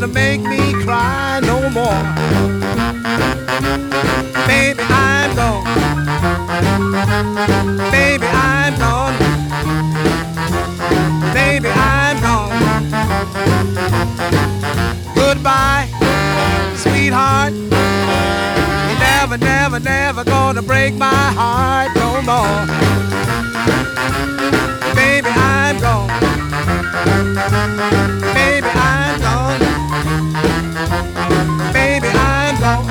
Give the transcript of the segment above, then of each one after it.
gonna make me cry no more. Baby, I'm gone. Baby, I'm gone. Baby, I'm gone. Goodbye, sweetheart. You're never, never, never gonna break my heart no more. Baby, I'm gone. Baby, I'm gone. Baby, I'm gone.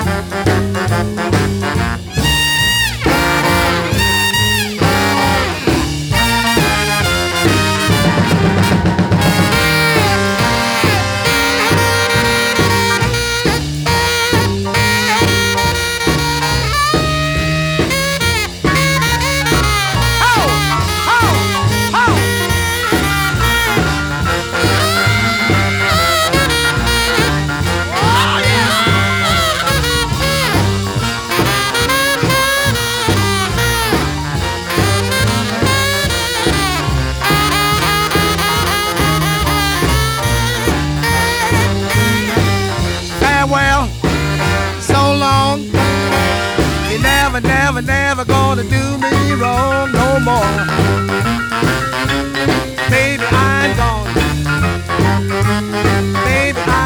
Farewell, so long. You're never, never, never gonna do me wrong no more. Baby, I'm gone. Baby,